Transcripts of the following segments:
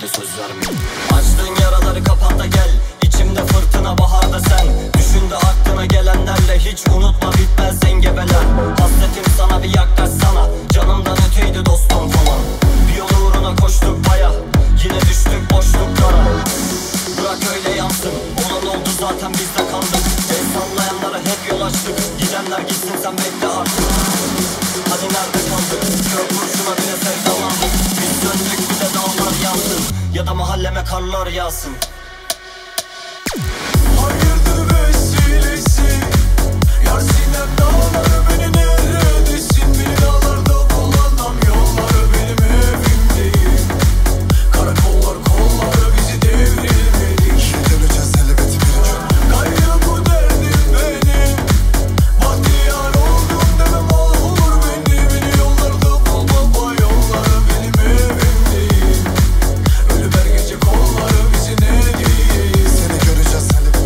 söz vermeyin. Açtığın yaraları kapat da gel, İçimde fırtına baharda sen. Düşündü aklına gelenlerle, hiç unutma bitmez engebeler. Hasretim sana bir yaklaşsana, canımdan öteydi dostum falan. Bir yol uğruna koştuk baya, yine düştük boşluklara. Bırak öyle yansın, olan oldu zaten biz de kandık. El sallayanlara hep yol açtık, gidenler gitsin sen bekle artık. Hadi nerede kaldık, kör kurşuna bile sevdalandık. Biz döndük bir de dağlar yansın, ya da mahalleme karlar yağsın. Hayırdır vesilesi, yar sinem dağları beni neredesin? Beni dağlarda kullanmam, yolları benim evim değil. Karakollar kolları bizi devrilmedik. Döneceğiz elbet bir gün. Gayrı bu derdim benim, bahtiyar oldum demem olur beni. Beni yollarda bul baba, yolları benim evim değil. Ölüm her gece kolları bizi ne değil. Seni göreceğiz elbet.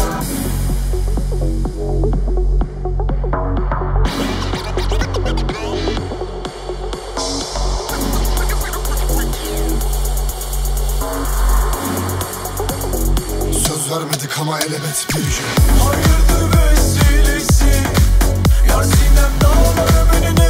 Söz vermedik ama elbet bir gün. Hayırdır vesilesi, yar sinem dağları beni